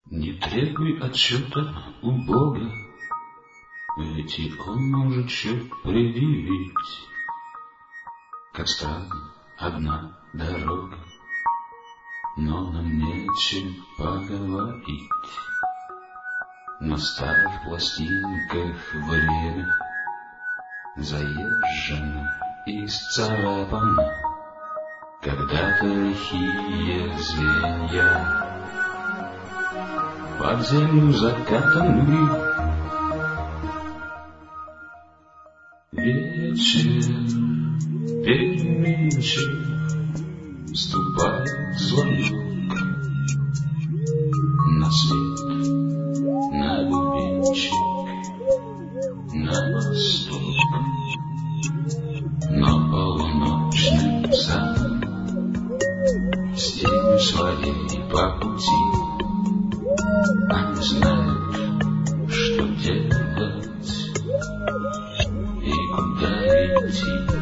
Не требуй отчета у Бога, ведь и Он может счет предъявить. Как странно, одна дорога, но нам нечем поговорить. На старых пластинках время заезжено и исцарапано, когда-то лихие звенья под землю закатаны. Вечер переменчив, вступает звонок на свет, на бубенчик, на восток. Но полуночным садом с тенью своей по пути они знают, что делать и куда идти.